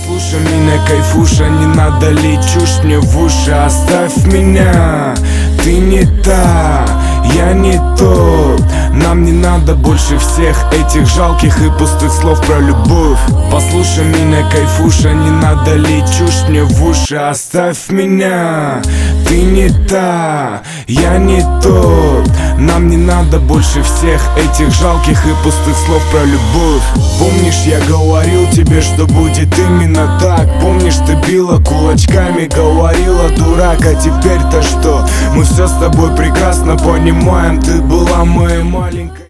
Послушай меня, кайфуша, не надо лить чушь мне в уши. Оставь меня, ты не та, я не тот. Нам не надо больше всех этих жалких и пустых слов про любовь. Послушай меня, кайфуша, не надо лить чушь мне в уши. Оставь меня, ты не та, я не тот. Нам не надо больше всех этих жалких и пустых слов про любовь. Помнишь, я говорил тебе, что будет именно так? Помнишь, ты била кулачками, говорила дурак, а теперь-то что? Мы все с тобой прекрасно понимаем, ты была моей маленькой.